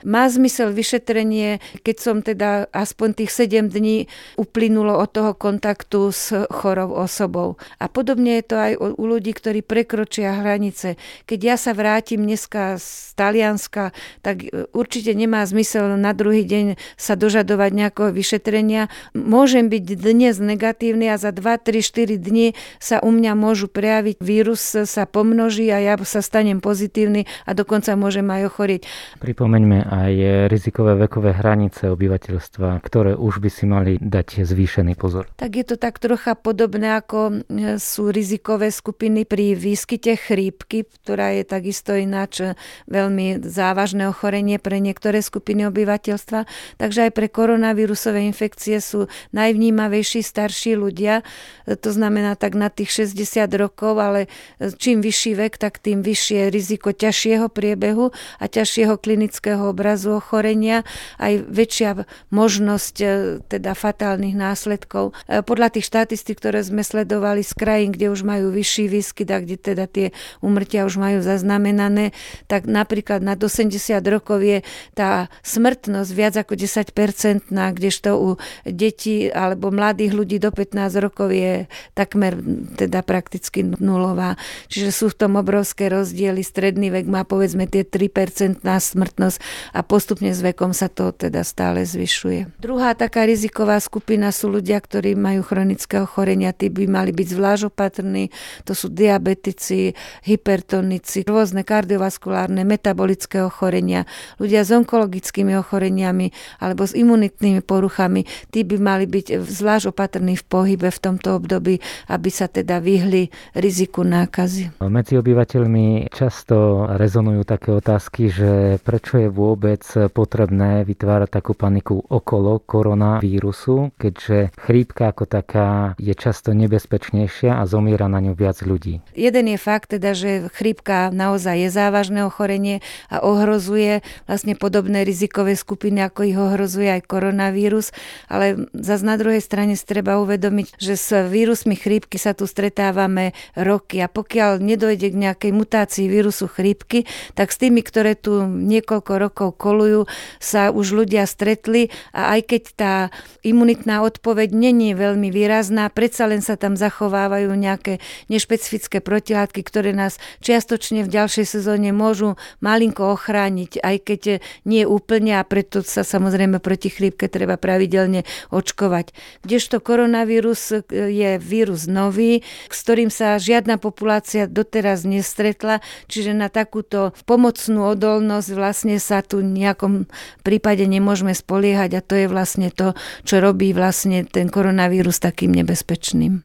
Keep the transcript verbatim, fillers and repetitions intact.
Má zmysel vyšetrenie, keď som teda aspoň tých sedem dní uplynulo od toho kontaktu s chorou osobou. A podobne je to aj u ľudí, ktorí prekročia hranice. Keď ja sa vrátim dneska z Talianska, tak určite nemá zmysel na druhý deň sa dožadovať nejakého vyšetrenia. Môžem byť dnes negatívny a za dva, tri, štyri dni sa u mňa môžu prejaviť, vírus sa pomnoží a ja sa stanem pozitívny a dokonca môžem aj ochorieť. Pripomeňme aj rizikové vekové hranice obyvateľstva, ktoré už by si mali dať zvýšený pozor. Tak je to tak trocha podobné, ako sú rizikové skupiny pri výskyte chrípky, ktorá je takisto ináč veľmi závažné ochorenie pre niektoré skupiny obyvateľstva. Takže aj pre koronavírusové infekcie sú najvnímavejší starší ľudia. To znamená tak na tých šesťdesiat rokov, ale čím vyšší vek, tak tým vyššie riziko ťažšieho priebehu a ťažšieho klinického obrazu ochorenia, aj väčšia možnosť teda fatálnych následkov. Podľa tých štatistík, ktoré sme sledovali z krajín, kde už majú vyšší výskyt a kde teda tie úmrtia už majú zaznamenané, tak napríklad nad osemdesiat rokov je tá smrtnosť viac ako desať percent, kdežto u detí alebo mladých ľudí do pätnásť rokov je takmer teda prakticky nulová. Čiže sú v tom obrovské rozdiely. Stredný vek má povedzme tie tri percentná smrtnosť a postupne s vekom sa to teda stále zvyšuje. Druhá taká riziková skupina sú ľudia, ktorí majú chronické ochorenia. Tí by mali byť zvlášť opatrní. To sú diabetici, hypertonici, rôzne kardiovaskulárne, metabolické ochorenia, ľudia s onkologickými ochoreniami alebo s imunitnými poruchami. Tí by mali byť zvlášť opatrní v pohybe v tomto období, aby sa teda vyhli riziku nákazy. Medzi obyvateľmi často rezonujú také otázky, že prečo je vôbec potrebné vytvárať takú paniku okolo koronavírusu, keďže chrípka ako taká je často nebezpečnejšia a zomiera na ňu viac ľudí. Jeden je fakt teda, že chrípka naozaj je závažné ochorenie a ohrozuje vlastne podobné rizikové skupiny, ako ich ohrozuje aj koronavírus, ale zase na druhej strane treba uvedomiť, že s vírusmi chrípky sa tu stretávame roky a pokiaľ nedojde k nejakej mutácii vírusu chrípky, tak s tými, ktoré tu niekoľko rokov kolujú, sa už ľudia stretli a aj keď tá imunitná odpoveď není veľmi výrazná, predsa len sa tam zachovávajú nejaké nešpecifické protilátky, ktoré nás čiastočne v ďalšej sezóne môžu malinko ochrániť, aj keď nie úplne a preto sa samozrejme proti chrípke treba pravidelne očkovať. Kdežto koronavírus je vírus nový, s ktorým sa žiadna populácia doteraz nestretla, čiže na takúto pomocnú odolnosť vlastne sa tu v nejakom prípade nemôžeme spoliehať a to je vlastne to, čo robí vlastne ten koronavírus takým nebezpečným.